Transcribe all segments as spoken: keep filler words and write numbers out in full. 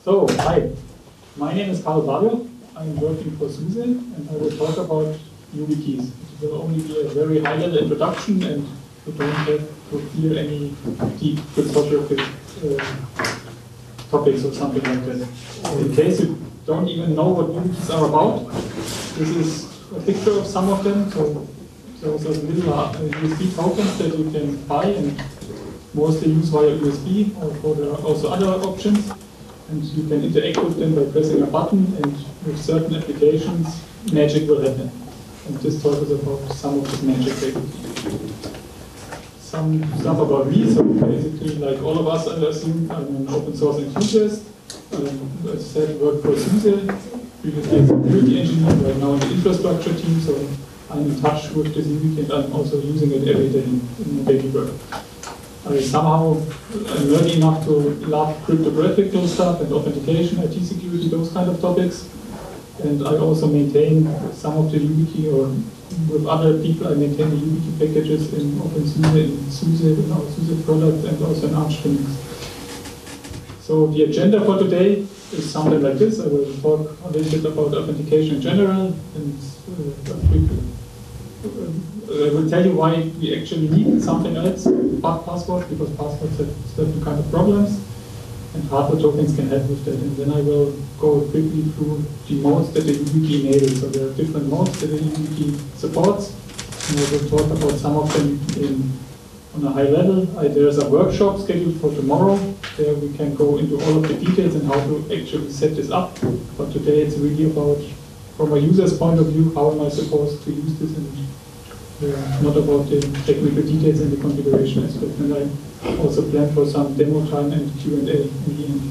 So, hi. My name is Carl Barrio. I'm working for SUSE, and I will talk about YubiKeys. It will only be a very high-level introduction, and you don't have to fear any deep cryptographic uh, topics or something like that. In case you don't even know what YubiKeys are about, this is a picture of some of them. So those are little uh, U S B tokens that you can buy and mostly use via U S B, or for there are also other options. And you can interact with them by pressing a button, and with certain applications, magic will happen. And this talk is about some of this magic, basically. Some stuff about me. So basically, like all of us, I assume I'm an open source enthusiast. Um, as I said, work for SUSE. Previously as a security engineer, right now in the infrastructure team. So I'm in touch with this YubiKey, and I'm also using it every day in my daily work. I somehow am nerdy enough to love cryptographic stuff and authentication, I T security, those kind of topics. And I also maintain some of the YubiKey, or with other people, I maintain the YubiKey packages in OpenSUSE, in SUSE, in our SUSE product, and also in Arch Linux. So the agenda for today is something like this. I will talk a little bit about authentication in general, and uh, a quick I will tell you why we actually need something else but passwords, because passwords have certain kind of problems, and hardware tokens can help with that. And then I will go quickly through the modes that the YubiKey enables. So there are different modes that the YubiKey supports, and I will talk about some of them in, on a high level. I, there's a workshop scheduled for tomorrow. There we can go into all of the details and how to actually set this up. But today it's really about, from a user's point of view, how am I supposed to use this, and Uh, not about the technical details and the configuration aspect. And I also plan for some demo time and Q and A in the end.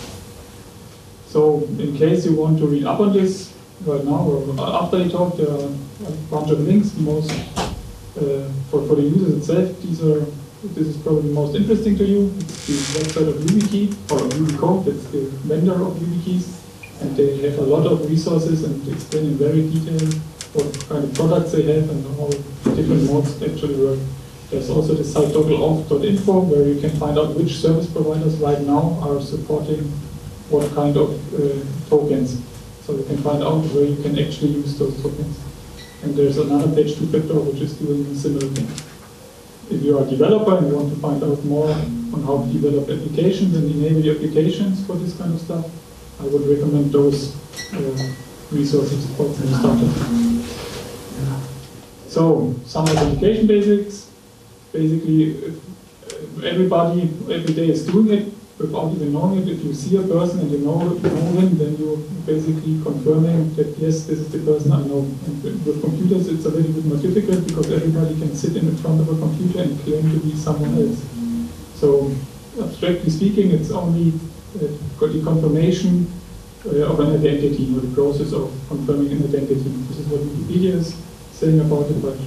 So in case you want to read up on this right now or after the talk, there are a bunch of links. Most uh, for, for the users itself, these are this is probably most interesting to you. It's the website of YubiKey, or YubiCode, that's the vendor of YubiKeys, and they have a lot of resources and explain in very detail what kind of products they have and how different modes actually work. There's also the site doggleoff dot info, where you can find out which service providers right now are supporting what kind of uh, tokens. So you can find out where you can actually use those tokens. And there's another page, two factor, which is doing a similar thing. If you are a developer and you want to find out more on how to develop applications and enable the applications for this kind of stuff, I would recommend those uh, resources for the startup. So, some authentication basics. Basically, everybody every day is doing it without even knowing it. If you see a person and you know, know him, then you're basically confirming that yes, this is the person I know. And with computers, it's a little bit more difficult because everybody can sit in front of a computer and claim to be someone else. So, abstractly speaking, it's only uh, the confirmation uh, of an identity, or the process of confirming an identity. This is what Wikipedia is saying about it, but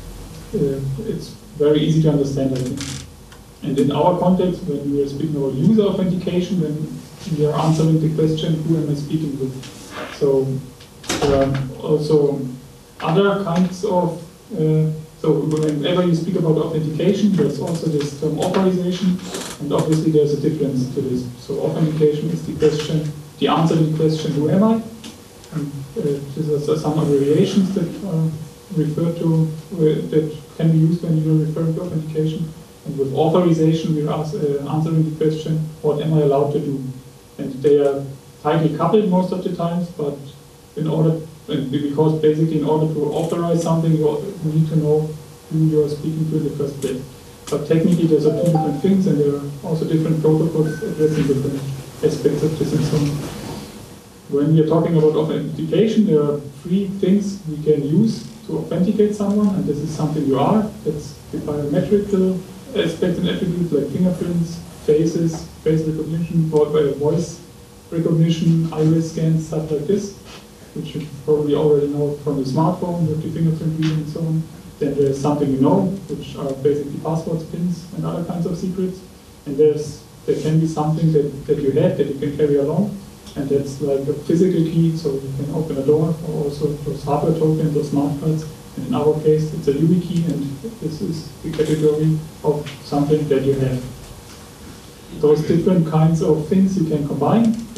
uh, it's very easy to understand, I think. And in our context, when we are speaking about user authentication, then we are answering the question, who am I speaking with? So there are also other kinds of, uh, so whenever you speak about authentication, there's also this term authorization, and obviously there's a difference to this. So authentication is the question, the answer to the question, who am I? And uh, these are some abbreviations that are refer to, uh, that can be used when you are referring to authentication. And with authorization, we are ask, uh, answering the question, what am I allowed to do? And they are tightly coupled most of the times, but in order, because basically in order to authorize something, you need to know who you are speaking to in the first place. But technically, there's a two different things, and there are also different protocols addressing different aspects of this and so on. When we are talking about authentication, there are three things we can use to authenticate someone, and this is something you are. That's the biometrical aspects and attributes like fingerprints, faces, face recognition, voice recognition, iris scans, stuff like this, which you probably already know from the smartphone with the fingerprint reading and so on. Then there's something you know, which are basically passwords, pins, and other kinds of secrets. And there's there can be something that, that you have that you can carry along. And that's like a physical key, so you can open a door, or also those hardware tokens or smart cards. And in our case, it's a YubiKey, and this is the category of something that you have. Those different kinds of things you can combine uh,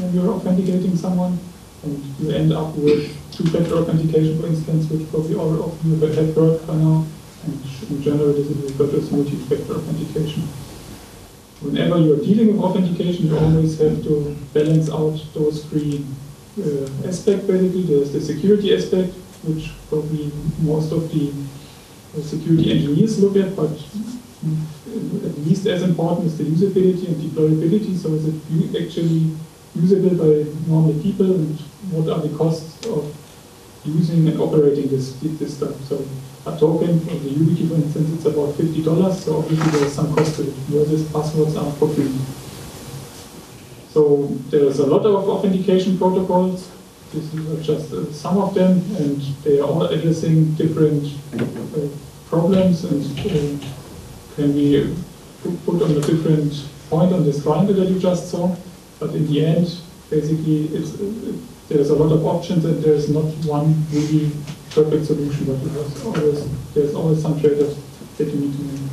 when you're authenticating someone, and you end up with two-factor authentication, for instance, which probably all of you have heard by now, and in general this is referred to as multi-factor authentication. Whenever you're dealing with authentication, you always have to balance out those three uh, aspects, basically. There's the security aspect, which probably most of the uh, security engineers look at, but at least as important is the usability and deployability. So is it actually usable by normal people, and what are the costs of using and operating this, this stuff? So a token for the YubiKey, for instance, it's about fifty dollars, so obviously there's some cost to it, versus passwords are for free. So there's a lot of authentication protocols. This is just uh, some of them, and they are all addressing different uh, problems, and uh, can be put on a different point on this triangle that you just saw. But in the end, basically, it's, uh, there's a lot of options, and there's not one really perfect solution, but there's always, there's always some trade-offs that you need to make.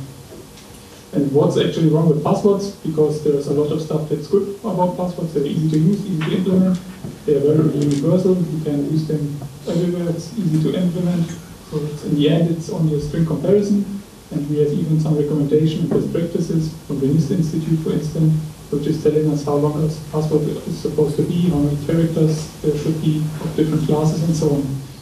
And what's actually wrong with passwords? Because there's a lot of stuff that's good about passwords. They're easy to use, easy to implement. They're very universal. You can use them everywhere. It's easy to implement. So it's, in the end, it's only a string comparison. And we have even some recommendation and best practices from the NIST Institute, for instance, which is telling us how long a password is supposed to be, how many characters there should be of different classes, and so on.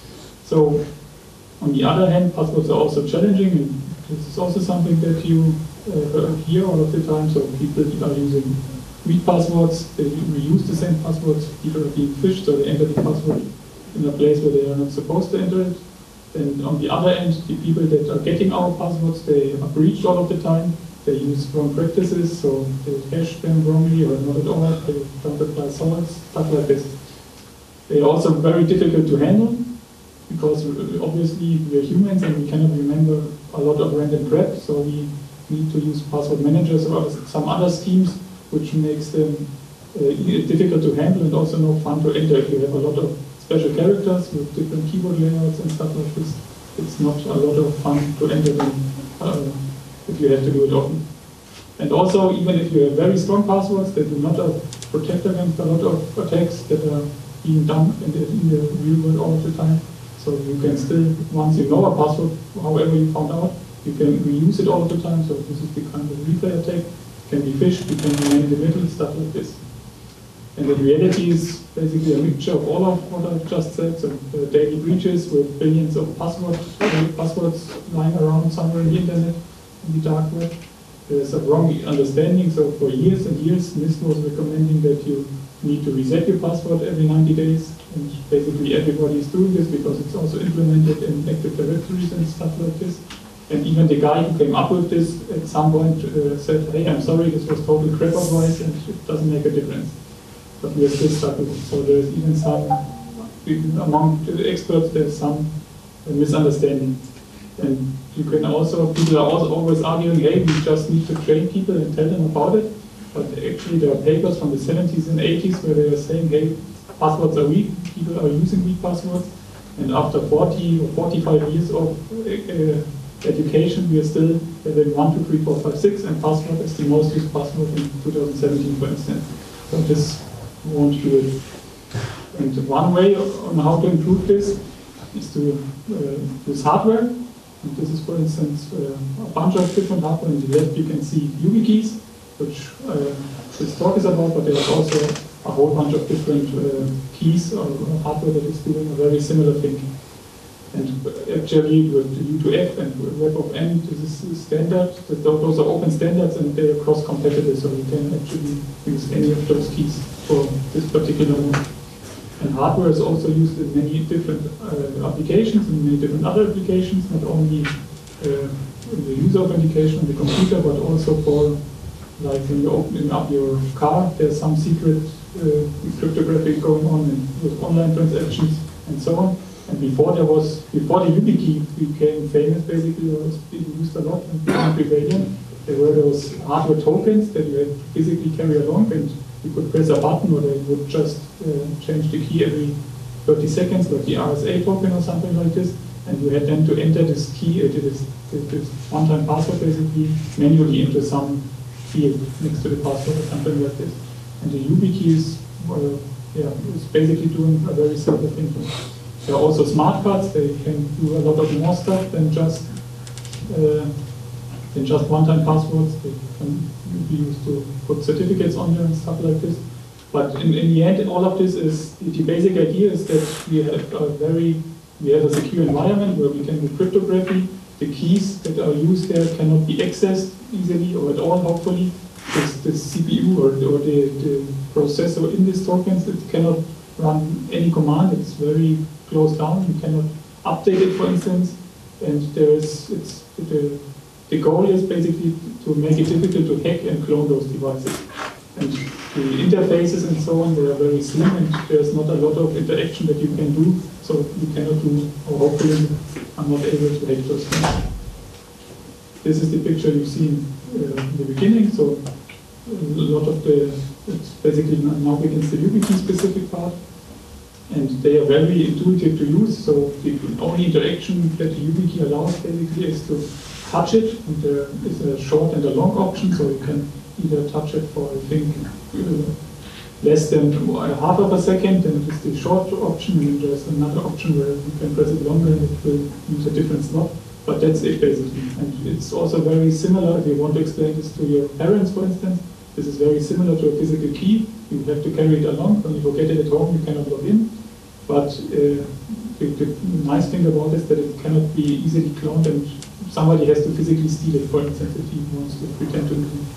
So, on the other hand, passwords are also challenging, and this is also something that you uh, hear all of the time. So people are using weak passwords, they reuse the same passwords, people are being phished, so they enter the password in a place where they are not supposed to enter it. And on the other end, the people that are getting our passwords, they are breached all of the time. They use wrong practices, so they hash them wrongly or not at all, they don't apply salts, stuff like this. They are also very difficult to handle, because obviously we are humans and we cannot remember a lot of random crap, so we need to use password managers or some other schemes which makes them uh, difficult to handle and also no fun to enter. If you have a lot of special characters with different keyboard layouts and stuff like this, it's not a lot of fun to enter them uh, if you have to do it often. And also, even if you have very strong passwords that do not uh, protect against a lot of attacks that are being done in the, in the real world all of the time, so you can still, once you know a password, however you found out, you can reuse it all of the time. So this is the kind of replay attack. It can be phished, you can remain in the middle, stuff like this. And the reality is basically a mixture of all of what I've just said. So uh, daily breaches with billions of passwords, uh, passwords lying around somewhere in the internet, in the dark web. There's a wrong understanding. So for years and years, NIST was recommending that you need to reset your password every ninety days. And basically everybody is doing this because it's also implemented in Active Directories and stuff like this. And even the guy who came up with this at some point uh, said, hey, I'm sorry, this was total crap advice and it doesn't make a difference. But we are still stuck with it. So there's even some, among the experts, there's some uh, misunderstanding. And you can also, people are also always arguing, hey, we just need to train people and tell them about it. But actually there are papers from the seventies and eighties where they are saying, hey, passwords are weak, people are using weak passwords, and after forty or forty-five years of uh, education, we are still having one, two, three, four, five, six, and password is the most used password in two thousand seventeen, for instance. So this won't do it. And one way on how to improve this is to uh, use hardware. And this is, for instance, uh, a bunch of different hardware. On the left you can see YubiKeys, which uh, this talk is about, but there's also a whole bunch of different uh, keys or hardware that is doing a very similar thing. And actually with U two F and WebOfN, this is standard. Those are open standards and they are cross-compatible, so you can actually use any of those keys for this particular one. And hardware is also used in many different uh, applications, in many different other applications, not only uh, in the user authentication on the computer, but also for, like when you're opening up your car, there's some secret uh, cryptography going on and with online transactions and so on. And before there was, before the YubiKey became famous, basically, it was being used a lot in prevalent. There were those hardware tokens that you had to physically carry along, and you could press a button, or they would just uh, change the key every thirty seconds, like the R S A token or something like this. And you had then to enter this key, uh, this, this one-time password, basically, manually into some field next to the password or something like this. And the YubiKey is uh, yeah, it's basically doing a very simple thing. There are also smart cards. They can do a lot of more stuff than just uh, than just one-time passwords. They can be used to put certificates on there and stuff like this. But in, in the end, all of this is, the basic idea is that we have a very, we have a secure environment where we can do cryptography. The keys that are used there cannot be accessed easily or at all, hopefully. This, the C P U or, or the, the processor in these tokens, it cannot run any command. It's very closed down. You cannot update it, for instance. And there is, it's, the, the goal is basically to make it difficult to hack and clone those devices. And the interfaces and so on, they are very slim, and there's not a lot of interaction that you can do, so you cannot do, or hopefully are not able to hack those things. This is the picture you've seen uh, in the beginning, so a lot of the, it's basically now begins the YubiKey specific part, and they are very intuitive to use, so the only interaction that the YubiKey allows basically is to touch it, and there is a short and a long option, so you can either touch it for, I think, uh, less than half of a second, and it is the short option, and there's another option where you can press it longer and it will use a different slot. But that's it basically. And it's also very similar, if you want to explain this to your parents, for instance, this is very similar to a physical key. You have to carry it along. When you forget it at home, you cannot log in. But uh, the, the nice thing about it is that it cannot be easily cloned, and somebody has to physically steal it, for instance, if he wants to pretend to do it.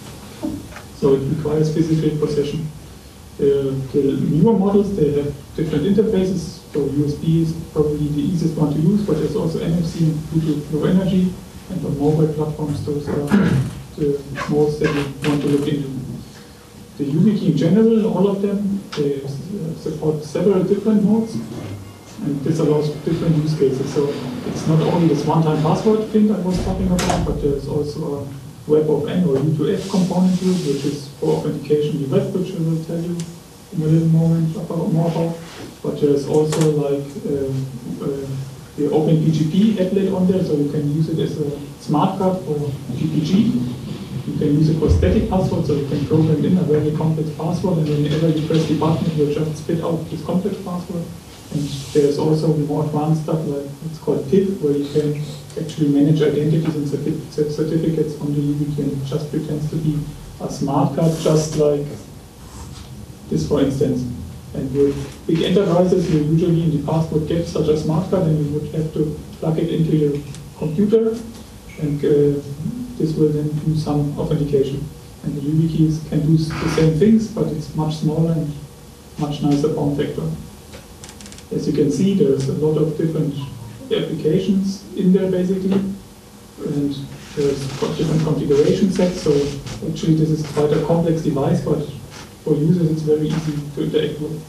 So it requires physical possession. Uh, the newer models, they have different interfaces. So U S B is probably the easiest one to use, but there's also N F C and Bluetooth Low Energy, and on mobile platforms, those are the modes that we want to look into. The YubiKey in general, all of them, they support several different modes, and this allows different use cases. So it's not only this one-time password thing I was talking about, but there's also a Web of N or U two F component to it, which is for authentication the web, which I will tell you in a little moment about, more about. But there's also like uh, uh, the OpenPGP applet on there, so you can use it as a smart card for G P G. You can use it for static password, so you can program in a very complex password, and whenever you press the button, it will just spit out this complex password. And there's also more advanced stuff like it's called P I P, where you can actually manage identities and certificates on the YubiKey, and it just pretends to be a smart card, just like this, for instance. And with big enterprises, you usually in the past would get such a smart card, and you would have to plug it into your computer, and uh, this will then do some authentication. And the YubiKeys can do the same things, but it's much smaller and much nicer form factor. As you can see, there's a lot of different applications in there basically, and there's different configuration sets, so actually this is quite a complex device, but for users it's very easy to interact with.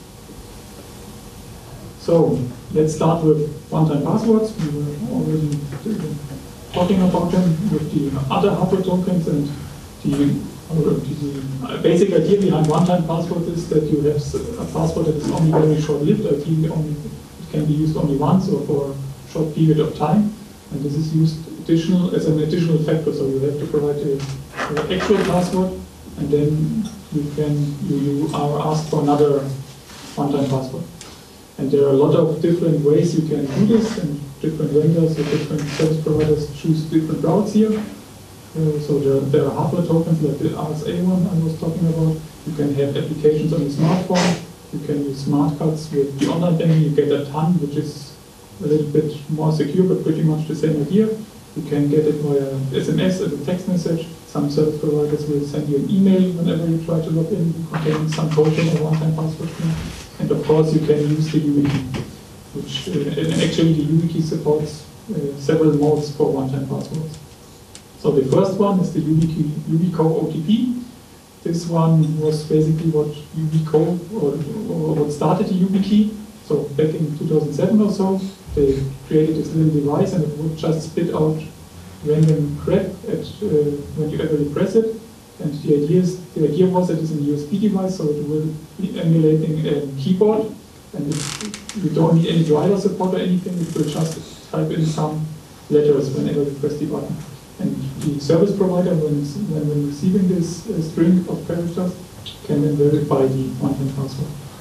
So let's start with one-time passwords. We were already talking about them with the other hardware tokens, and the, the basic idea behind one-time passwords is that you have a password that is only very short-lived. I think only, it can be used only once or for a short period of time, and this is used additional as an additional factor. So you have to provide an actual password, and then you can you, you are asked for another one-time password. And there are a lot of different ways you can do this, and different vendors or different service providers choose different routes here. Uh, so there, there are hardware tokens like the R S A one I was talking about. You can have applications on your smartphone. You can use smart cards with the online banking. You get a ton, which is a little bit more secure, but pretty much the same idea. You can get it via S M S as a text message. Some service providers will send you an email whenever you try to log in, containing some token or one-time password. And of course, you can use the YubiKey, which uh, and actually the YubiKey supports uh, several modes for one-time passwords. So the first one is the YubiKey Yubico O T P. This one was basically what Yubico or, or what started the YubiKey. So back in two thousand seven or so, they created this little device, and it would just spit out random crap at uh, whenever you press it. And the idea is the idea was that it's a U S B device, so it will be emulating a keyboard, and it, you don't need any driver support or anything. It will just type in some letters whenever you press the button. And the service provider, when, when, when receiving this uh, string of characters, can then verify the one-time password.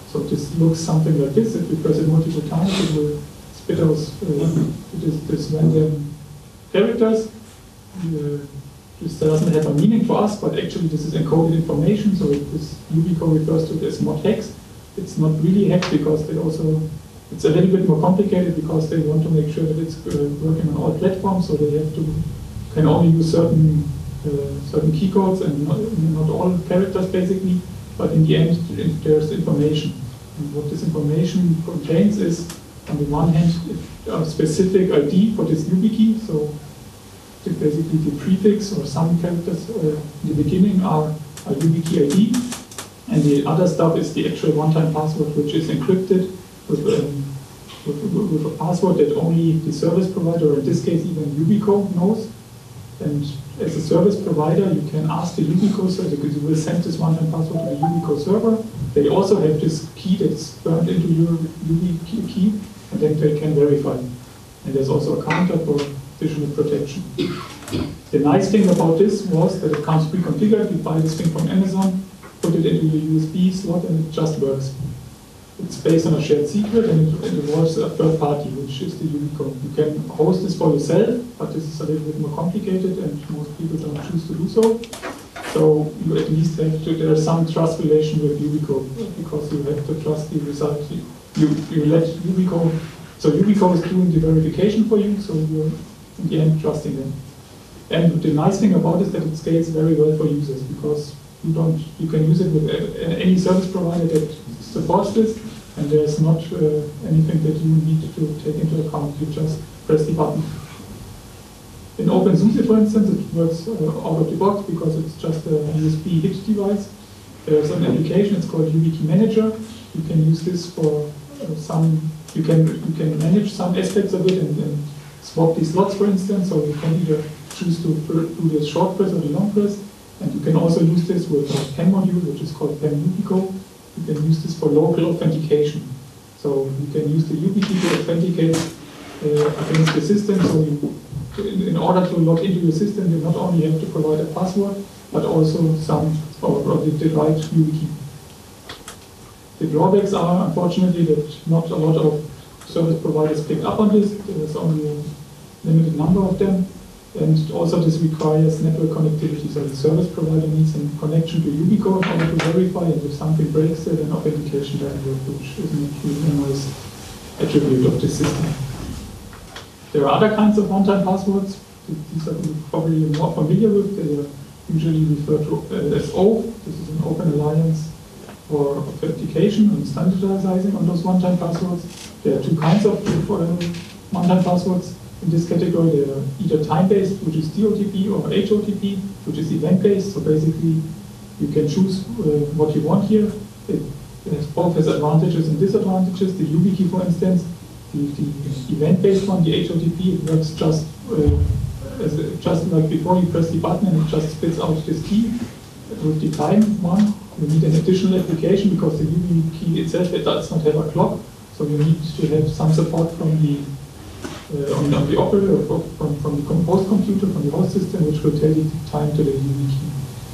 So this looks something like this. If you press it multiple times, it will spit out uh, this, this random characters. Uh, this doesn't have a meaning for us, but actually this is encoded information. So this Ubico refers to it as mod hex. It's not really hex because they also, it's a little bit more complicated because they want to make sure that it's uh, working on all platforms. So they have to can only use certain uh, certain key codes and not, not all characters basically. But in the end, there's information. And what this information contains is, on the one hand, a specific I D for this YubiKey. So basically the prefix or some characters uh, in the beginning are a YubiKey I D. And the other stuff is the actual one-time password, which is encrypted with, um, with, with a password that only the service provider, or in this case even Ubico, knows. And as a service provider, you can ask the Ubico server, because you will send this one-time password to the Ubico server. They also have this key that's burned into your YubiKey key, and then they can verify. And there's also a counter for additional protection. The nice thing about this was that it comes pre-configured. You buy this thing from Amazon, put it into your U S B slot, and it just works. It's based on a shared secret, and it, it involves a third party, which is the Ubico. You can host this for yourself, but this is a little bit more complicated, and most people don't choose to do so. So you at least have to, there's some trust relation with Ubico, because you have to trust the result. You, you let Ubico, so Ubico is doing the verification for you, so you're in the end trusting them. And the nice thing about it is that it scales very well for users, because you don't, you can use it with any service provider that supports this, and there's not uh, anything that you need to take into account. You just press the button. In OpenSUSE, for instance, it works uh, out of the box because it's just a U S B hit device. There's an application, it's called YubiKey Manager. You can use this for uh, some, you can you can manage some aspects of it and, and swap the slots, for instance, so you can either choose to do the short press or the long press. And you can also use this with a PEM module, which is called PEM Ubico. You can use this for local authentication. So you can use the YubiKey to authenticate uh, against the system. So you, in, in order to log into your system, you not only have to provide a password, but also some, or, or the, the right YubiKey. The drawbacks are, unfortunately, that not a lot of service providers pick up on this. There's only a limited number of them. And also this requires network connectivity, so the service provider needs a connection to Ubico in order to verify, and if something breaks it, then authentication doesn't work, which isn't really a nice attribute of the system. There are other kinds of one-time passwords. These are probably more familiar with. They are usually referred to as O. This is an open alliance for authentication and standardizing on those one-time passwords. There are two kinds of one-time passwords. In this category, they are either time-based, which is D O T P, or H O T P, which is event-based. So basically, you can choose uh, what you want here. It, it has both has advantages and disadvantages. The YubiKey, for instance, the, the event-based one, the H O T P, it works just uh, as a, just like before. You press the button and it just spits out this key. With the time one, you need an additional application because the YubiKey itself it does not have a clock. So you need to have some support from the Uh, on, on the operator, or from, from the host computer, from the host system, which will tell you the time to the YubiKey.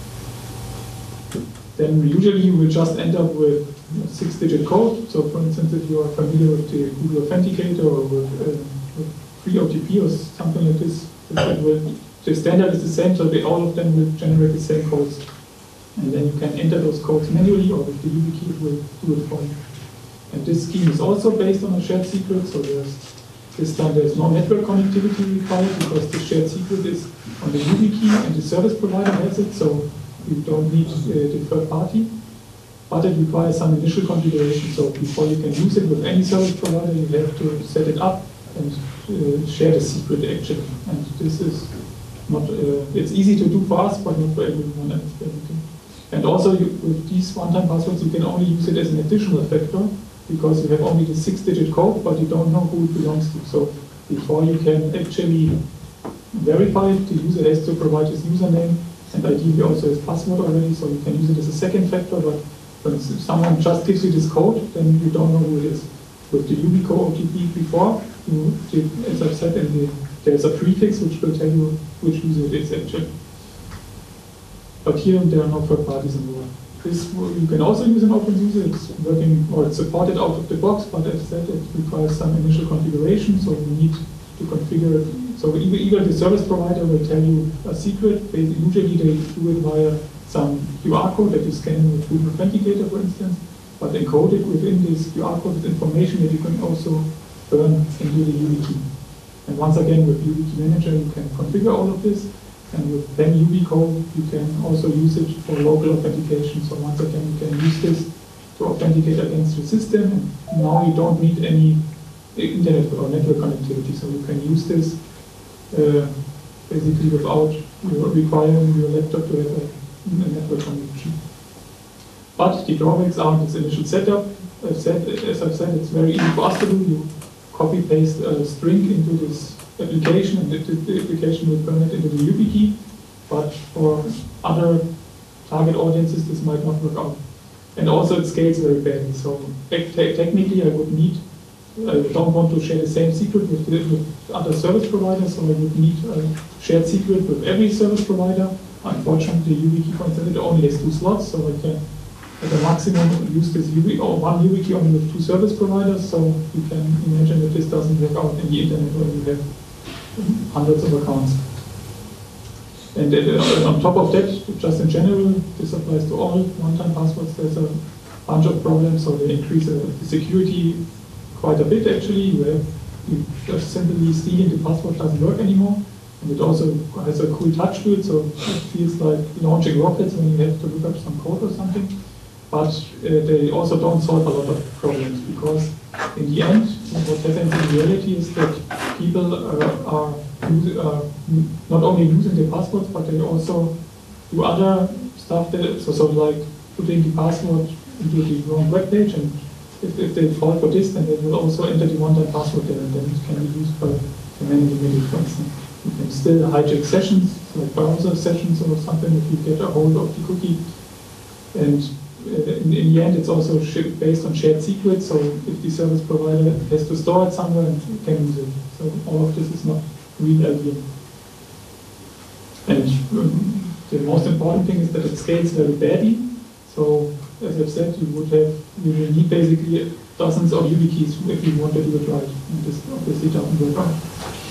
Then usually you will just end up with a six-digit code. So for instance, if you are familiar with the Google Authenticator or with, uh, with free O T P or something like this, it will, the standard is the same, so they, all of them will generate the same codes. And then you can enter those codes manually, or with the YubiKey it will do it for you. And this scheme is also based on a shared secret, so there's This time there's no network connectivity required because the shared secret is on the YubiKey and the service provider has it, so you don't need uh, the third party. But it requires some initial configuration, so before you can use it with any service provider, you have to set it up and uh, share the secret actually. And this is not, uh, it's easy to do for us, but not for everyone else. And also you, with these one-time passwords, you can only use it as an additional factor, because you have only the six-digit code, but you don't know who it belongs to. So before you can actually verify it, the user has to provide his username and ideally also his password already, so you can use it as a second factor, but if someone just gives you this code, then you don't know who it is. With the Ubico O T P before, you, as I've said, in the, there's a prefix which will tell you which user it is actually. But here there are no third parties involved. this you can also use an OpenSUSE. It's working, or it's supported out of the box, but as I said, it requires some initial configuration, so you need to configure. So either, either the service provider will tell you a secret. Usually they do it via some Q R code that you scan with Google Authenticator, for instance, but encoded within this Q R code is information that you can also burn into the YubiKey. And once again, with YubiKey Manager, you can configure all of this. And with then YubiCode, you can also use it for local authentication. So once again, you can use this to authenticate against your system. And now you don't need any internet or network connectivity. So you can use this uh, basically without requiring your laptop to have a, a network connection. But the drawbacks are this initial setup. I've said, as I've said, it's very easy for us to do. You copy paste a string into this application, and the, the application will burn it into the YubiKey, but for other target audiences this might not work out. And also it scales very badly, so te technically I would need, I don't want to share the same secret with, the, with other service providers, so I would need a shared secret with every service provider. Unfortunately, YubiKey, for instance, it only has two slots, so I can at the maximum use this YubiKey, or one YubiKey only with two service providers, so you can imagine that this doesn't work out in the internet where you have hundreds of accounts. And uh, on top of that, just in general, this applies to all one-time passwords. There's a bunch of problems, so they increase uh, the security quite a bit actually. You have you just simply stealing the password doesn't work anymore. And it also has a cool touch to it, so it feels like launching rockets when you have to look up some code or something. But uh, they also don't solve a lot of problems, because in the end, what happens in reality is that people uh, are use, uh, not only losing their passwords, but they also do other stuff. That, so, so like putting the password into the wrong web page, and if, if they fall for this, then they will also enter the one-time password there, and then it can be used by the managing it, for instance. You can still hijack sessions, like browser sessions or something, if you get a hold of the cookie. And In, in the end, it's also based on shared secrets, so if the service provider has to store it somewhere and can use it. So all of this is not really ideal. And um, the most important thing is that it scales very badly. So as I've said, you would have, you will need basically dozens of YubiKeys if you want to do it right. And this obviously doesn't work out.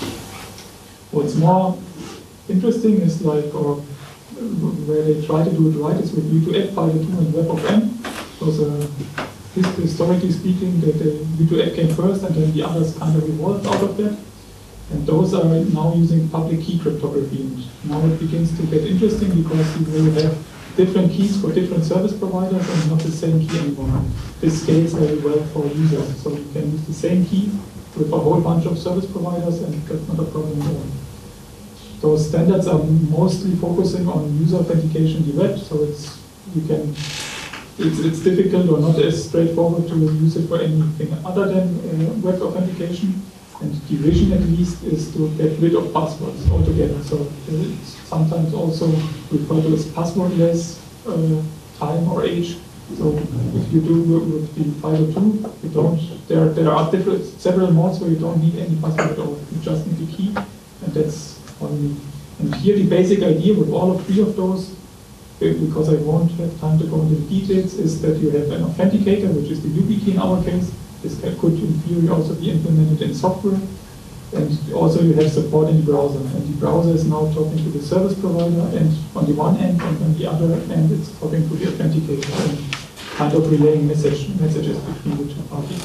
What's more interesting is like, or where they try to do it right is with U two F, Fido two, and WebAuthn. Because uh, historically speaking, the, the U two F came first, and then the others kind of evolved out of that. And those are now using public key cryptography. And now it begins to get interesting, because you will have different keys for different service providers and not the same key anymore. This scales very well for users, so you can use the same key with a whole bunch of service providers, and that's not a problem at all. Those standards are mostly focusing on user authentication in the web, so it's you can it's it's difficult or not as straightforward to use it for anything other than uh, web authentication. And the vision, at least, is to get rid of passwords altogether. So it's sometimes also referred to as passwordless uh, time or age. So if you do with the Fido two, you don't. There there are different several modes where you don't need any password at all. You just need the key, and that's. Only. And here the basic idea with all of three of those, because I won't have time to go into the details, is that you have an authenticator, which is the YubiKey in our case. This could in theory also be implemented in software. And also you have support in the browser. And the browser is now talking to the service provider, and on the one end, and on the other end it's talking to the authenticator and kind of relaying message, messages between the two parties.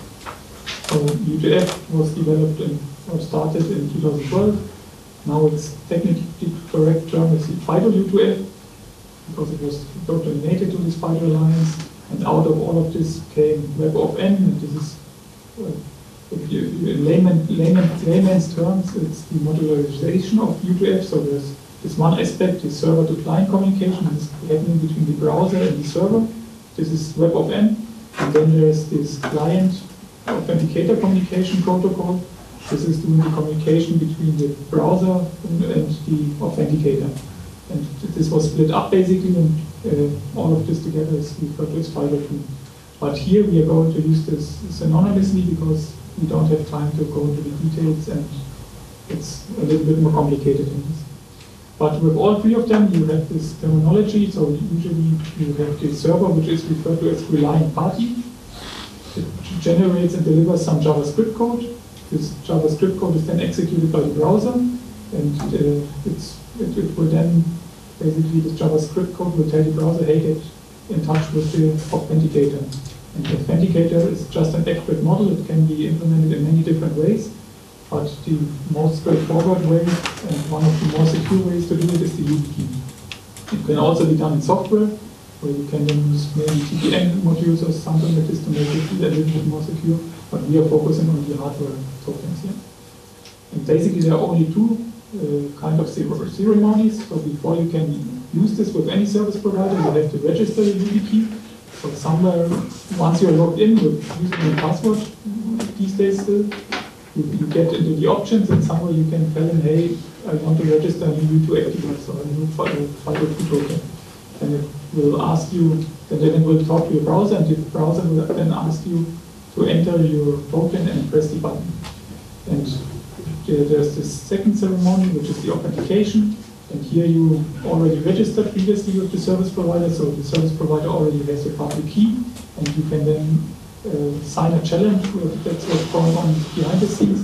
So U two F was developed in, or started in two thousand twelve. Now it's technically correct term is Fido U two F, because it was totally native to this Fido Alliance, and out of all of this came WebAuthn, and this is, well, if you, in layman, layman, layman's terms, it's the modularization of U two F. So there's this one aspect, the server to client communication, this is happening between the browser and the server. This is WebAuthn, and then there's this client authenticator communication protocol. This is doing the communication between the browser and, and the authenticator. And this was split up basically, and uh, all of this together is referred to as Fido two. But here we are going to use this synonymously, because we don't have time to go into the details, and it's a little bit more complicated than this. But with all three of them, you have this terminology. So usually you have the server, which is referred to as relying party. It generates and delivers some JavaScript code. This JavaScript code is then executed by the browser, and uh, it's, it, it will then, basically this JavaScript code will tell the browser, hey, get in touch with the authenticator. And the authenticator is just an expert model. It can be implemented in many different ways, but the most straightforward way and one of the more secure ways to do it is the YubiKey. It can also be done in software, where you can then use maybe T P M modules or something like this to make it a little bit more secure, but we are focusing on the hardware tokens here. And basically there are only two uh, kind of ceremonies. So before you can use this with any service provider, you have to register your YubiKey. So somewhere, once you're logged in with using your password these days still, you, you get into the options, and somewhere you can tell them, hey, I want to register a new U two activate, so a new FIDO two token. And it will ask you, and then it will talk to your browser, and the browser will then ask you to enter your token and press the button. And there's this second ceremony, which is the authentication. And here you already registered previously with the service provider, so the service provider already has your public key, and you can then uh, sign a challenge. That's what's going on behind the scenes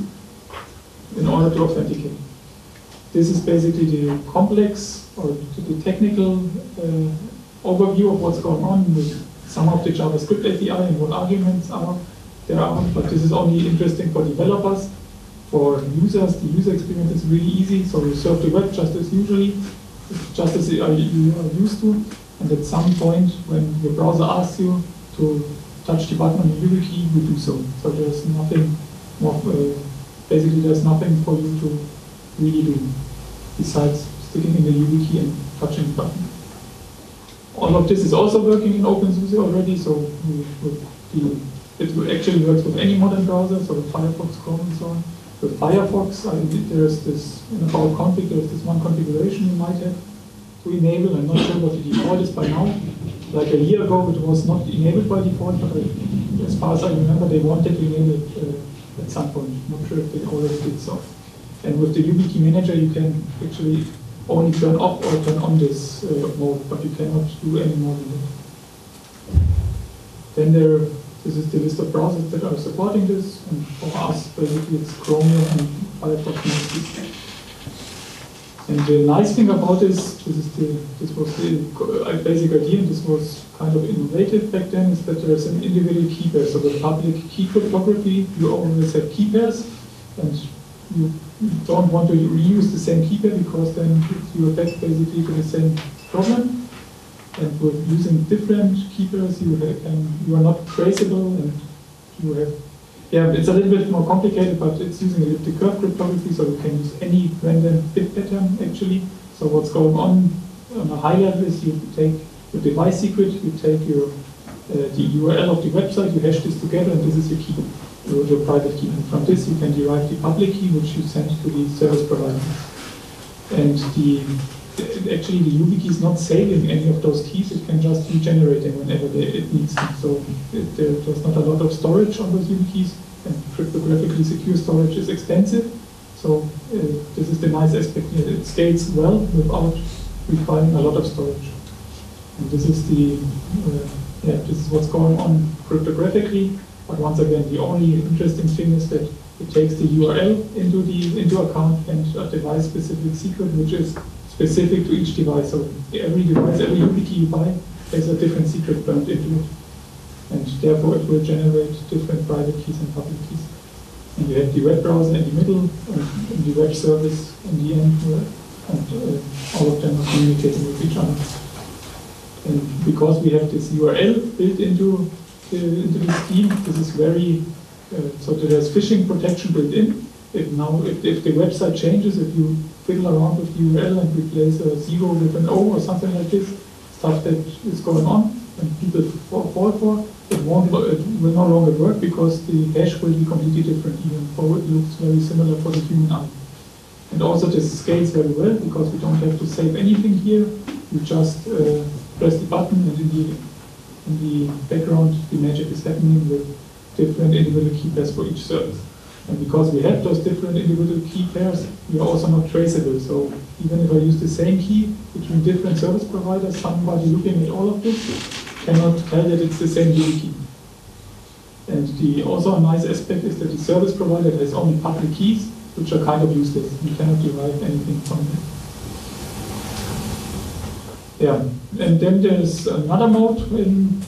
in order to authenticate. This is basically the complex or the technical uh, overview of what's going on with some of the JavaScript A P I and what arguments are there are. But this is only interesting for developers. For users, the user experience is really easy. So you serve the web just as usually, just as you are used to. And at some point, when your browser asks you to touch the button on the YubiKey, you do so. So there's nothing more. Uh, basically, there's nothing for you to really do besides sticking in the YubiKey and touching the button. All of this is also working in OpenSUSE already. So with the, it actually works with any modern browser, so with Firefox, Chrome, and so on. With Firefox, I, there's this, in about config, there's this one configuration you might have to enable. I'm not sure what the default is by now. Like a year ago, it was not enabled by default, but I, as far as I remember, they wanted to enable it uh, at some point. I'm not sure if they already did so. And with the YubiKey Manager, you can actually only turn off or turn on this uh, mode, but you cannot do any more than that. Then there, this is the list of browsers that are supporting this, and for us, basically, it's Chromium and Firefox mostly. And the nice thing about this, this is the, this was the basic idea, and this was kind of innovative back then, is that there's an individual key pair. So with public key cryptography, you always have key pairs, and you don't want to reuse the same key pair because then you are back basically to the same problem. And with using different key pairs, you have, um, you are not traceable, and you have, yeah, it's a little bit more complicated, but it's using elliptic curve cryptography, so you can use any random bit pattern actually. So what's going on on a high level is you take your device secret, you take your uh, the U R L of the website, you hash this together, and this is your key, your, your private key. And from this, you can derive the public key, which you send to the service provider. And the actually the YubiKey is not saving any of those keys, it can just regenerate them whenever they, it needs them. So it, there, there's not a lot of storage on those YubiKeys, and cryptographically secure storage is expensive. So uh, this is the nice aspect here. It scales well without requiring a lot of storage. And this is the, uh, yeah, this is what's going on cryptographically. But once again, the only interesting thing is that it takes the U R L into the into account and a device-specific secret, which is specific to each device. So every device, every YubiKey you buy has a different secret burned into it. And therefore it will generate different private keys and public keys. And you have the web browser in the middle, and the web service in the end, and uh, all of them are communicating with each other. And because we have this U R L built into the, into the scheme, this is very, uh, so there's phishing protection built in. If now, if, if the website changes, if you fiddle around with the U R L and replace a zero with an O or something like this, stuff that is going on and people fall, fall for, it won't, it will no longer work because the hash will be completely different, even though it looks very similar for the human eye. And also this scales very well because we don't have to save anything here. You just uh, press the button, and in the, in the background the magic is happening with different individual key pairs for each service. And because we have those different individual key pairs, we are also not traceable. So even if I use the same key between different service providers, somebody looking at all of this cannot tell that it's the same YubiKey. And the also a nice aspect is that the service provider has only public keys, which are kind of useless. You cannot derive anything from them. Yeah, and then there's another mode in,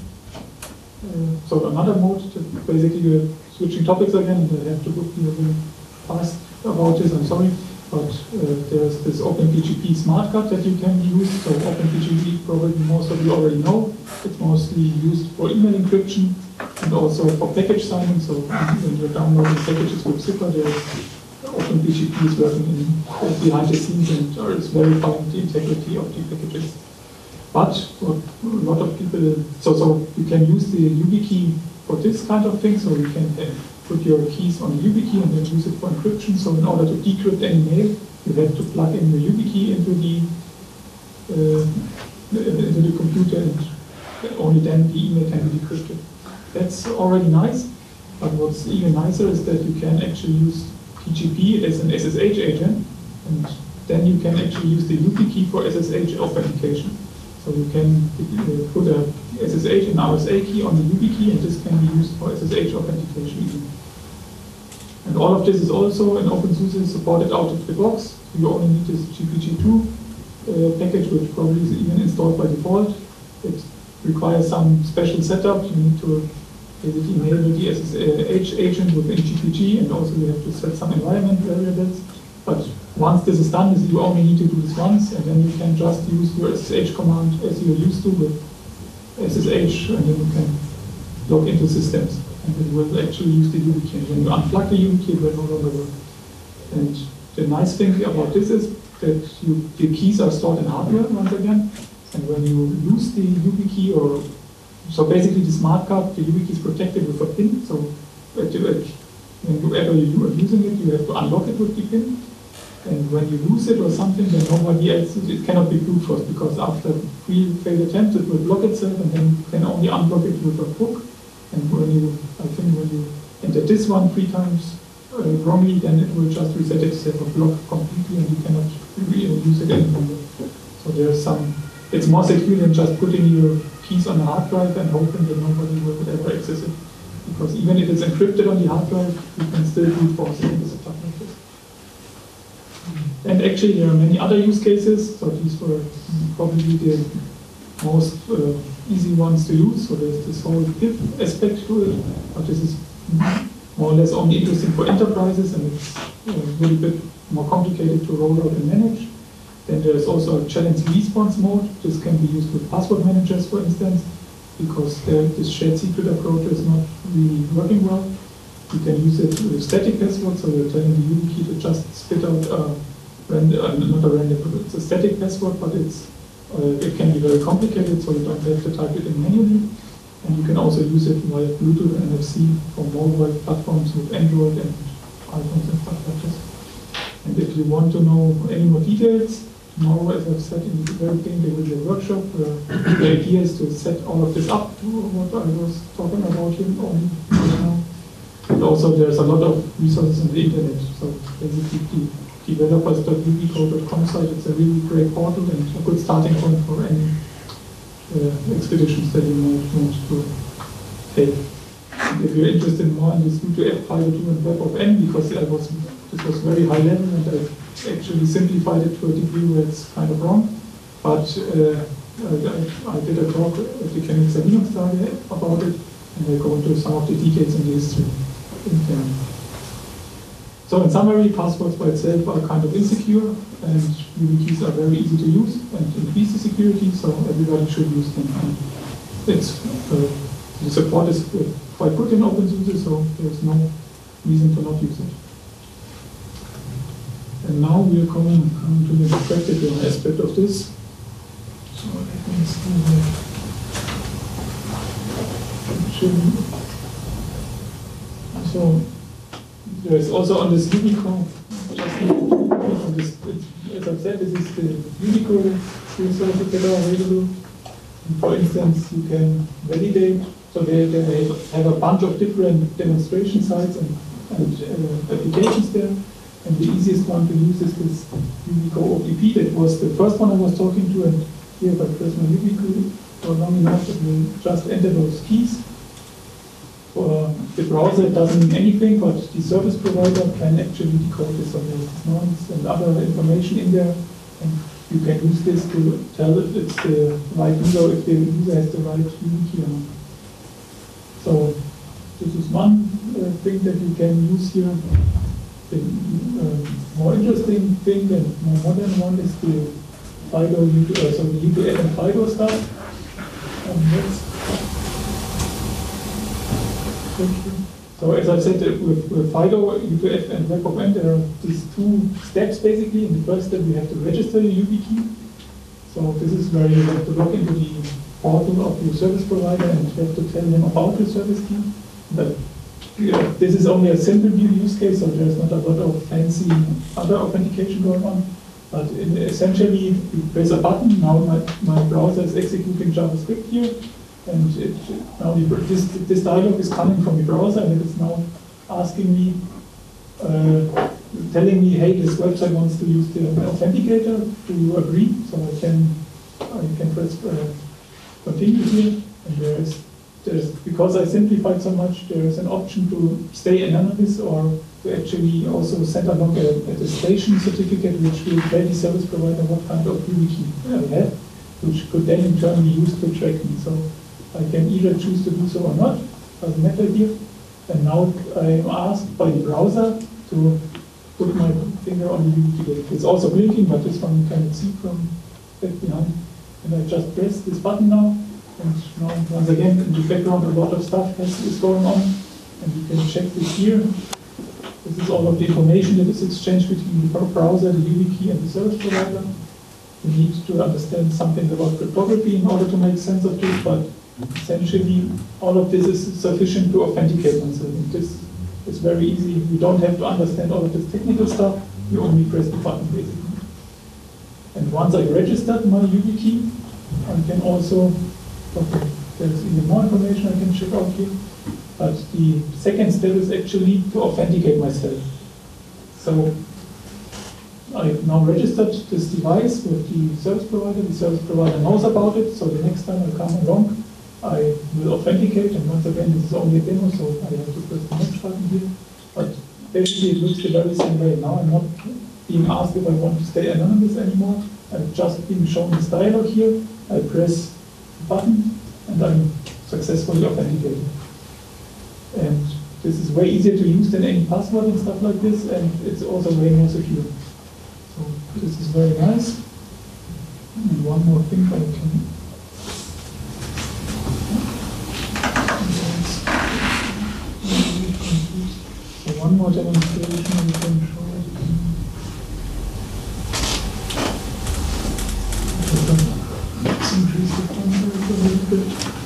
uh, so another mode, that basically you're switching topics again, and I have to be really fast about this, I'm sorry, but uh, there's this OpenPGP smart card that you can use. So OpenPGP, probably most of you already know, it's mostly used for email encryption and also for package signing. So when you're downloading packages with Zipper, there's OpenPGP is working in, uh, behind the scenes and is verifying the integrity of the packages. But what a lot of people, so so you can use the YubiKey for this kind of thing. So you can uh, put your keys on the YubiKey and then use it for encryption. So in order to decrypt any mail, you have to plug in the YubiKey into the uh, into the computer, and only then the email can be decrypted. That's already nice. But what's even nicer is that you can actually use P G P as an S S H agent, and then you can actually use the YubiKey for S S H authentication. So you can uh, put a S S H and R S A key on the YubiKey, and this can be used for S S H authentication even. And all of this is also in OpenSUSE supported out of the box. You only need this G P G two uh, package, which probably is even installed by default. It requires some special setup. You need to basically enable the S S H agent within G P G, and also you have to set some environment variables. But once this is done, you only need to do this once, and then you can just use your S S H command as you're used to with S S H, and then you can log into systems, and it will actually use the YubiKey. And when you unplug the YubiKey, it will no longer work. And the nice thing about this is that you, the keys are stored in hardware once again, and when you lose the YubiKey, or so basically the smart card, the YubiKey is protected with a pin. So whenever you are using it, you have to unlock it with the pin. And when you lose it or something, then nobody else, it cannot be brute force, because after three failed attempts, it will block itself, and then you can only unblock it with a hook. And when you, I think when you enter this one three times uh, wrongly, then it will just reset itself or block completely, and you cannot really use it anymore. So there's some, it's more secure than just putting your keys on a hard drive and hoping that nobody will ever access it. Because even if it's encrypted on the hard drive, you can still brute force it in a setup like this. And actually, there are many other use cases. So these were probably the most uh, easy ones to use. So there's this whole P I F aspect to it, but this is more or less only interesting for enterprises, and it's uh, a little bit more complicated to roll out and manage. Then there's also a challenge response mode. This can be used with password managers, for instance, because this shared secret approach is not really working well. You can use it with static password, so you're telling the YubiKey to just spit out a random, uh, not a random, it's a static password, but it's uh, it can be very complicated, so you don't have to type it in manually. And you can also use it via Bluetooth and N F C for mobile platforms with Android and iPhones and stuff like this. And if you want to know any more details, tomorrow, as I've said in the very beginning, there will be a workshop where the idea is to set all of this up to what I was talking about here only right now. And also there's a lot of resources on the internet. So basically the developers dot yubicode dot com site, it's a really great portal and a good starting point for any uh, expeditions that you might want to take. And if you're interested more in this U two F five oh two and Web of N, because I was, this was very high level and I actually simplified it to a degree where it's kind of wrong. But uh, I, I did a talk at the Chemnitzer Linux-Tage about it, and I go into some of the details in the history. In so in summary, passwords by itself are kind of insecure, and YubiKeys are very easy to use and increase the security, so everybody should use them. And it's, uh, the support is quite good in OpenSUSE, so there's no reason to not use it. And now we are coming, coming to the practical aspect of this. So let me see. So there's also on this Unicode, just this, as I've said, this is the Unicode resources that are available. And for instance, you can validate, so they, they have a bunch of different demonstration sites and, and uh, applications there. And the easiest one to use is this Ubico O P P. That was the first one I was talking to, and here if I press my Ubico for long enough, it will just enter those keys. For the browser, it doesn't mean anything, but the service provider can actually decode this, so there's noise and other information in there, and you can use this to tell if it's the right user, if the user has the right YubiKey or not. So this is one uh, thing that you can use here. The uh, more interesting thing and more modern one is the FIDO, uh, so the U T F and FIDO stuff. Um, so as I said, uh, with, with FIDO, U T F and WebOpenN, there are these two steps basically. In the first step, you have to register your YubiKey. So this is where you have to log into the portal of your service provider and you have to tell them about your service key. But yeah, this is only a simple view use case, so there's not a lot of fancy other authentication going on. But in, essentially, you press a button. Now my, my browser is executing JavaScript here, and it, now the, this, this dialog is coming from the browser, and it's now asking me, uh, telling me, hey, this website wants to use the authenticator. Do you agree? So I can I can press uh, continue here, and there is. There's, because I simplified so much, there is an option to stay anonymous or to actually also send along a attestation certificate which will tell the service provider what kind of YubiKey I have, which could then in turn be used to track me. So I can either choose to do so or not, doesn't matter here. And now I am asked by the browser to put my finger on the YubiKey. It's also blinking, but this one you cannot see from back behind. And I just press this button now. And now, once again, in the background, a lot of stuff has, is going on, and you can check this here. This is all of the information that is exchanged between the browser, the YubiKey, and the service provider. You need to understand something about cryptography in order to make sense of this, but essentially, all of this is sufficient to authenticate myself. And this is very easy. You don't have to understand all of this technical stuff. You only press the button, basically. And once I registered my YubiKey, I can also Okay, there's even more information I can check out here. But the second step is actually to authenticate myself. So I've now registered this device with the service provider. The service provider knows about it, so the next time I come along, I will authenticate. And once again, this is only a demo, so I have to press the next button here. But basically, it looks the very same way. Now I'm not being asked if I want to stay anonymous anymore. I'm just being shown this dialog here. I press button and I'm successfully authenticated. And this is way easier to use than any password and stuff like this, and it's also way more secure. So this is very nice. And one more thing I can. So one more demonstration we can show. Increase the camera a little bit.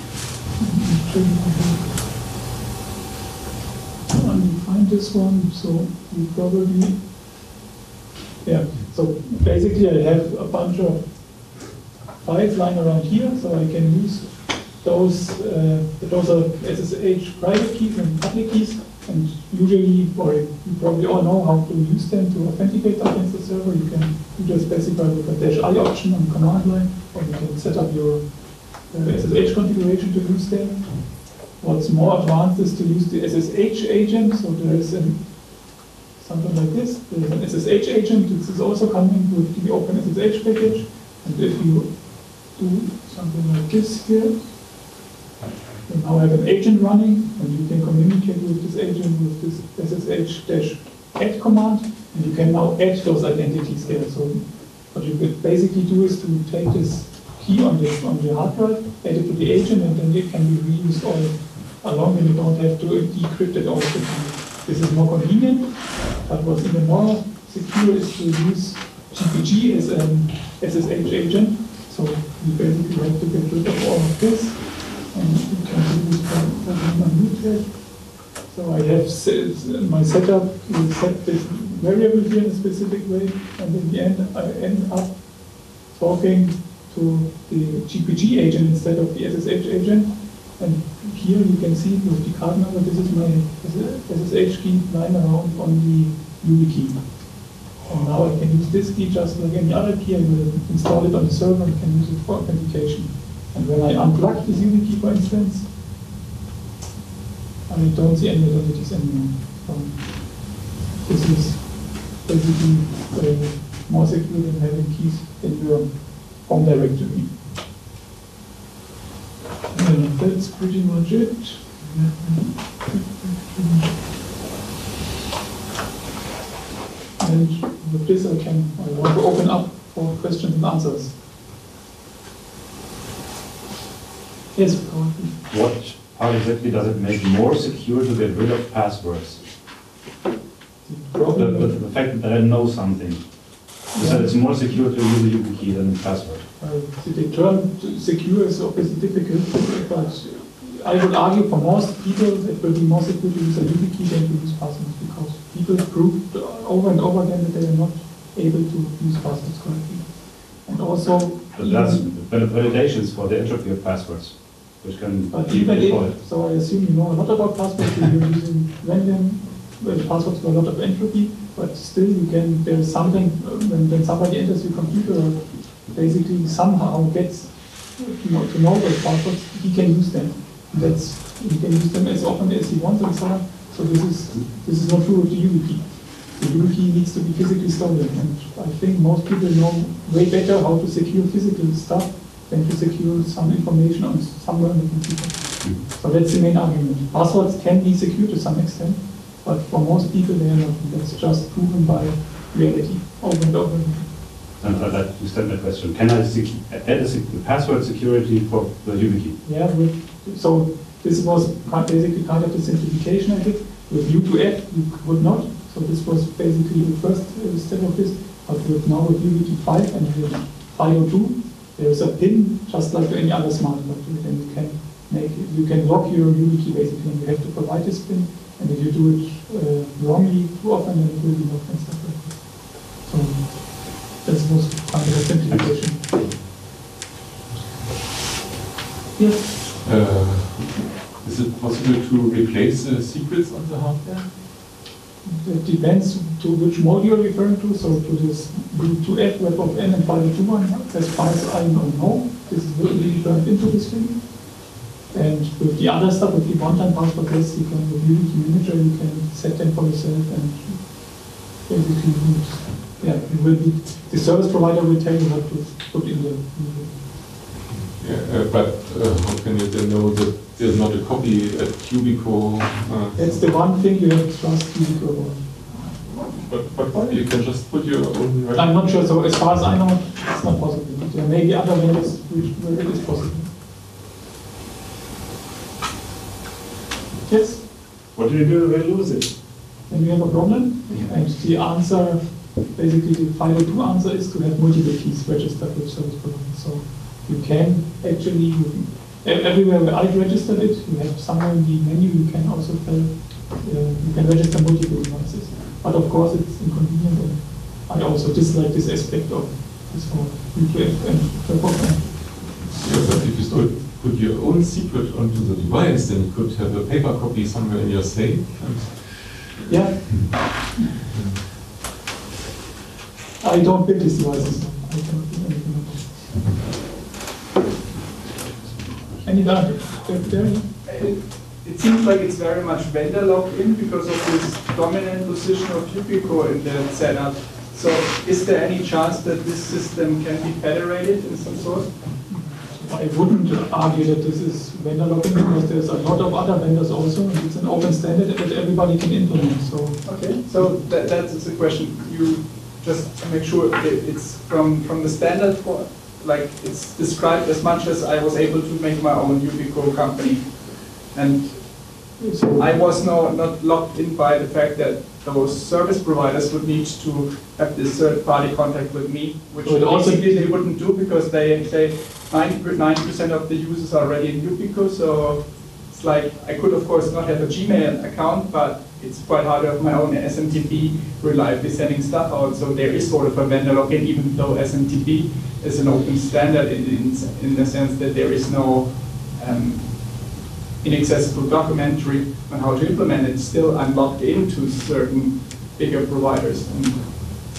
And you find this one, so you probably, yeah. So basically, I have a bunch of files lying around here, so I can use those. Uh, those are S S H private keys and public keys, and usually, or you probably all know how to use them to authenticate against the server. You can either specify with a dash I option on command line, or you can set up your uh, S S H configuration to use them. What's more advanced is to use the S S H agent. So there is an, something like this. There is an S S H agent. This is also coming with the Open S S H package. And if you do something like this here, you now have an agent running, and you can communicate with this agent with this S S H-add command, and you can now add those identities there. So what you could basically do is to take this key on the on the hard drive, add it to the agent, and then it can be reused all along, and you don't have to decrypt it all the time. This is more convenient, but what's even more secure is to use G P G as an S S H agent. So you basically have to get rid of all of this, and you can do this by my root. So I have set, my setup will set this variable here in a specific way, and in the end I end up talking to the G P G agent instead of the S S H agent. And here you can see with the card number, this is my S S H key lying around on the YubiKey. And now I can use this key just like any other key. I will install it on the server and can use it for authentication. And when I unplug this YubiKey, for instance, I don't see any identities anymore. So this is basically uh, more secure than having keys in your home directory. And that's pretty much it. And with this I can, I want to open up for questions and answers. Yes, go on. What how exactly does it make more secure to get rid of passwords? The The, problem the, the fact that I know something. You said it's more secure to use a YubiKey than a password. Uh, the term secure is obviously difficult, but I would argue for most people it will be more secure to use a YubiKey than to use passwords, because people proved over and over again that they are not able to use passwords correctly. And also, But that's validations for the entropy of passwords, which can but be even deployed. if, so I assume you know a lot about passwords, you're using random well, passwords with a lot of entropy, but still you can, there is something, uh, when, when somebody enters your computer, basically somehow gets you know, to know those passwords, he can use them. That's, he can use them as often as he wants and so on. So this is, this is not true of the YubiKey. The YubiKey needs to be physically stolen, and I think most people know way better how to secure physical stuff than to secure some information on somewhere on the computer. So that's the main argument. Passwords can be secure to some extent, but for most people they are not. That's just proven by reality over and over again. And uh, that you stand my question. Can I sec add a sec password security for the YubiKey? Yeah, with, so this was basically kind of the simplification I did. With U two F you would not. So this was basically the first uh, step of this. But with now with YubiKey five and with five oh two, there is a pin just like any other smart contract, and you can make it, you can lock your YubiKey basically, and you have to provide this pin. And if you do it uh, wrongly too often, then it will be locked and stuff like that. So this was kind of a simplification. Yes. Uh, is it possible to replace the secrets on the hardware? It depends to which mode you're referring to. So to this U two F, Web of N, and five oh two one, as far as I know, this is really turned into this thing. And with the other stuff, with the one-time password, yes, you can, with YubiKey Manager, you can set them for yourself, and basically, yeah, it will be, the service provider will tell you what to put in the. Yeah, uh, but uh, how can you then know that there's not a copy at Yubico? Uh, That's the one thing you have to trust Yubico about. but, but you can just put your own. Right? I'm not sure, so as far as I know, it's not possible. There may be other vendors which, where it is possible. Yes? What do you do when you lose it? Then we have a problem, and the answer, basically the five oh two answer is to have multiple keys registered with service provider. So you can actually, you, everywhere where I've registered it, you have somewhere in the menu you can also tell, uh, you can register multiple devices. But of course it's inconvenient, and I also dislike this aspect of this whole U two F and Web. Yeah, but if you still put your own secret onto the device, then you could have a paper copy somewhere in your safe. Yeah. I don't build these devices. I cannot do anything about it. Any other? It, it seems like it's very much vendor locked in because of this dominant position of Yubico in the setup. So is there any chance that this system can be federated in some sort? I wouldn't argue that this is vendor lock-in, because there's a lot of other vendors also, and it's an open standard that everybody can implement. So okay, so that, that's the question. You just to make sure it, it's from from the standard, for, like it's described as much as I was able to make my own Yubico company, and so I was no, not locked in by the fact that those service providers would need to have this third-party contact with me, which so also basically they wouldn't do because they say ninety percent of the users are already in Yubico. So it's like I could, of course, not have a Gmail account, but it's quite hard to have my own S M T P reliably sending stuff out. So there is sort of a vendor lock-in, even though S M T P is an open standard in, in, in the sense that there is no um, inaccessible documentary on how to implement it. Still, I'm locked into certain bigger providers. And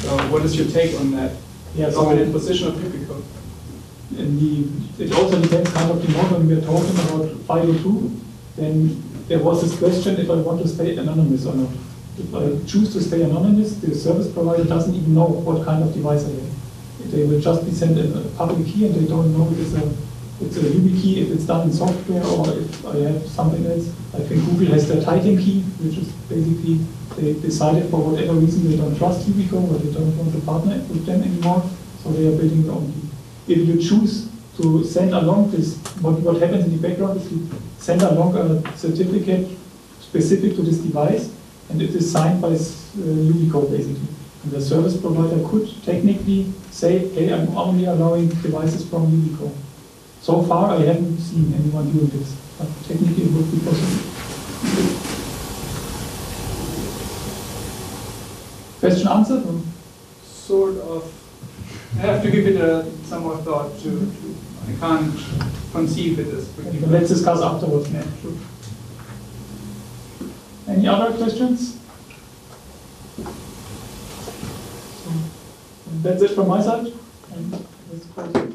So what is your take on that? Yeah, so Dominant position of Ubico? in the, it also depends kind of the model. When we are talking about FIDO two, then there was this question if I want to stay anonymous or not. If I choose to stay anonymous, the service provider doesn't even know what kind of device I have. They will just be sent a public key and they don't know if it's a, it's a YubiKey, if it's done in software or if I have something else. Like in Google has the Titan key, which is basically they decided for whatever reason they don't trust Ubico or they don't want to partner with them anymore, so they are building their own key. If you choose to send along this, what, what happens in the background is you send along a certificate specific to this device, and it is signed by uh, Ubico basically. And the service provider could technically say, hey, I'm only allowing devices from Ubico. So far, I haven't seen anyone doing this, but technically it would be possible. Question answered? Or? Sort of. I have to give it a, some more thought to, to I can't conceive it as quickly. Okay, let's discuss afterwards. Yeah, sure. Any other questions? So, that's it from my side. And let's close it.